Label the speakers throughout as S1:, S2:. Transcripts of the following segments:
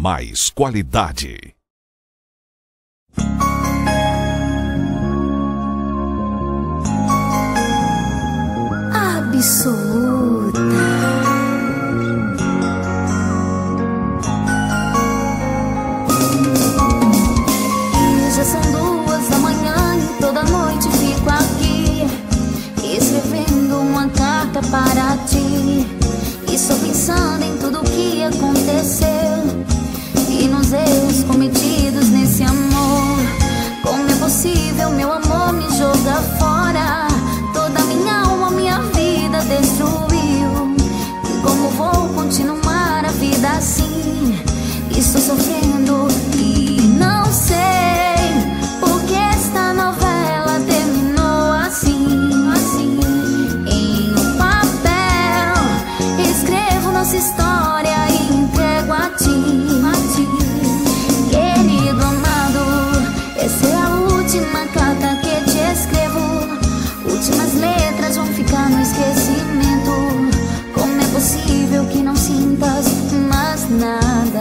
S1: mais qualidade.
S2: Absoluta. E já são 2 da manhã e toda noite fico aqui escrevendo uma carta para ti. E só pensando em tudo que aconteceu e nos erros cometidos nesse amor. Como é possível, meu amor, me jogar fora? Toda minha alma, minha vida destruiu. E como vou continuar a vida assim? Estou sofrendo e não sei por que esta novela terminou assim. Em um papel escrevo nossa história e entrego a ti. Querido amado, essa é a última carta que te escrevo. Últimas letras vão ficar no esquecimento. Como é possível que não sintas mais nada?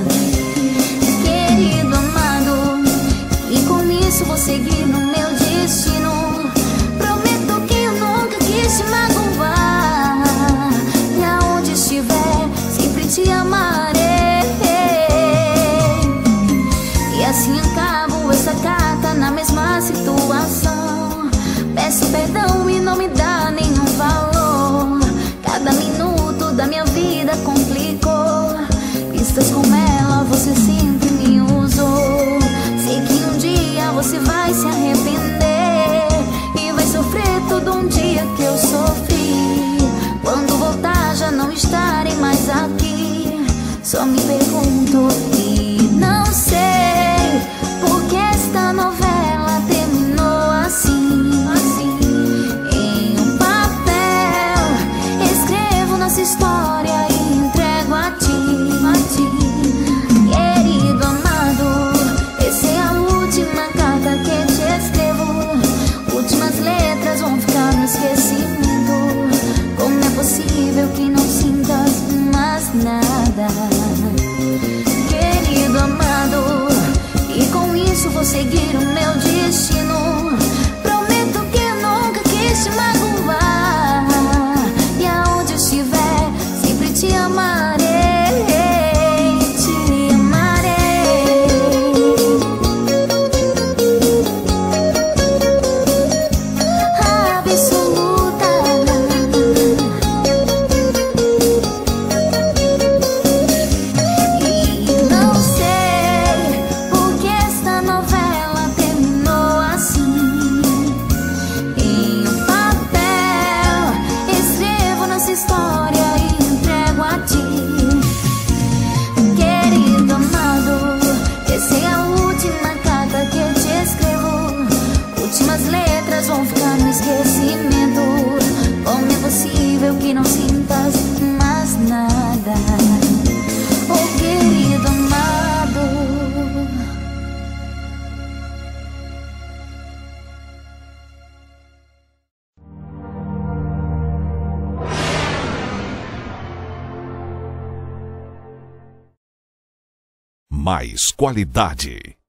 S2: Querido amado, e com isso vou seguir no meu destino. Prometo que eu nunca quis te magoar, e aonde estiver sempre te amarei. E assim acabo essa carta na mesma situação. Peço perdão e não me dá nenhum valor. Cada minuto da minha vida complicou. Pistas como ela você sempre me usou. Sei que um dia você vai se arrepender e vai sofrer todo um dia que eu sofri. Quando voltar já não estarei mais aqui. Só me pergunto e não sei por que esta novela terminou assim. Em um papel escrevo nossa história e entrego a ti. Querido amado, essa é a última carta que te escrevo. Últimas letras vão ficar no esquecimento. Como é possível que não sintas mais nada? Querido amado, e com isso vou seguir o meu destino. Prometo que eu nunca quis te magoar, e aonde estiver sempre te amarei. Te amarei. Absoluta. E não sei por que esta novela terminou assim. Em um papel escrevo nossa história e entrego a ti. Querido amado, essa é a última carta que te escrevo. Últimas letras vão ficar no esquecimento. Como é possível que não sintas mais nada? Oh, querido amado.
S1: Mais qualidade.